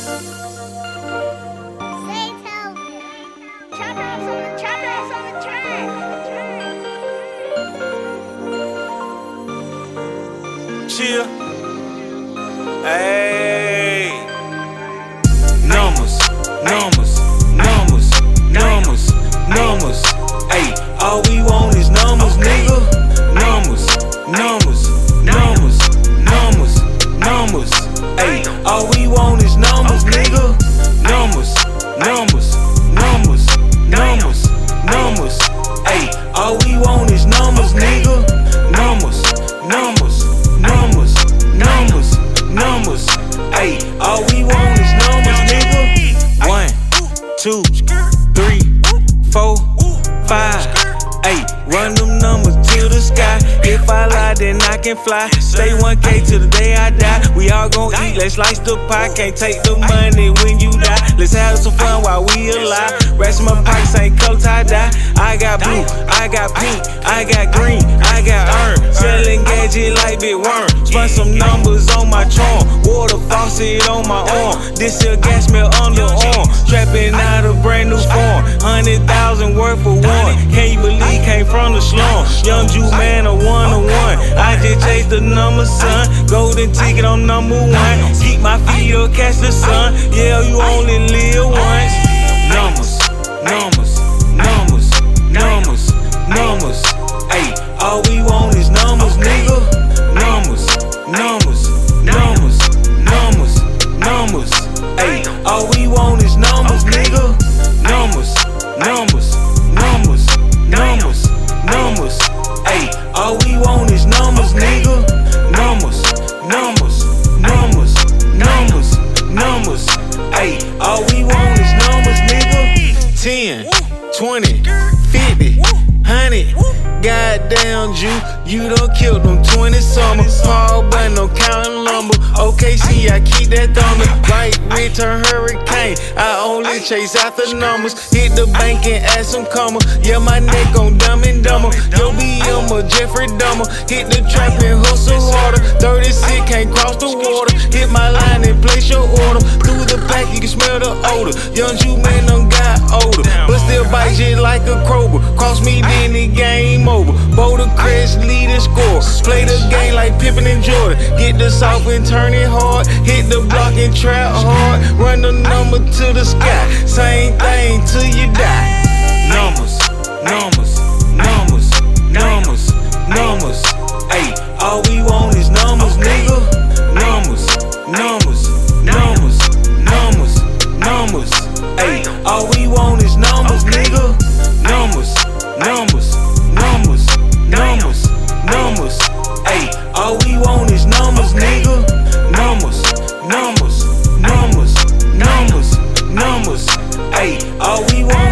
Chill. Hey. Numbers, numbers, numbers, numbers, numbers. Hey, all we want is numbers, nigga. Numbers, numbers, numbers, numbers, numbers. Hey, all we want is numbers, nigga. Numbers, numbers, numbers, numbers, numbers. Hey, all we want is numbers, nigga. Numbers, numbers, numbers, numbers, numbers. Ay, all we want is numbers, nigga. 1, 2, 3, 4, 5. Ay, run them numbers to the sky. If I lie, then I can fly. Stay 1K till the day I die. We all gon' eat, let's slice the pie. Can't take the money when you die. Let's have some fun while we alive. Rest of my pockets ain't color tie-dye. I got blue, I got pink, I got green, I got orange. Selling gadget like Big Worm. Spun some numbers on my charm. Water faucet on my arm. This here gas smell underarm. Trapping out a brand new form. 100,000 worth for one. Can you believe came from the slum? Young Jew man, a 1-on-1. I just chased the number, son. Golden ticket on number 1. Keep my feet up, catch the sun. Yeah, you only live once. Numbers, numbers, numbers, numbers, numbers. Ay, all we want is numbers, nigga. Numbers, numbers, numbers, numbers, numbers. Ay, all we want is numbers, nigga. Numbers, numbers, numbers, numbers, numbers. Ay, all we want is numbers, nigga. Numbers, numbers, numbers, numbers, numbers. Ay, all we want is numbers, nigga. 10, 20, 50, 100. Goddamn you done killed them 20 summer. Paul Bunyan, no counting lumber. OKC, I keep that thunder. Right, return hurricane. I only chase after numbers. Hit the bank and add some comma. Yeah, my neck on Dumb and Dumber. Yo, BM a Jeffrey Dahmer. Hit the trap and hustle harder. 36 can't cross the water. Hit my line and place your order. Through the pack, you can smell the odor. Young Jew man done got older, but still bite shit like a Kroger. Cross me, then the game over. Boulder Crest, lead and score. Play the game like Pippen and Jordan. Get the south and turn it hard. Hit the block and trap hard. Run the number to the sky. Same thing till you die. Numbers, numbers, numbers, numbers, numbers. Ay, all we want is numbers, nigga. Numbers, numbers, numbers, numbers, numbers. Ay, all we want is numbers, nigga. Numbers, numbers, numbers, numbers, numbers. Ay, all we want is numbers, nigga. Numbers, numbers, numbers, numbers, numbers. Ay, all we want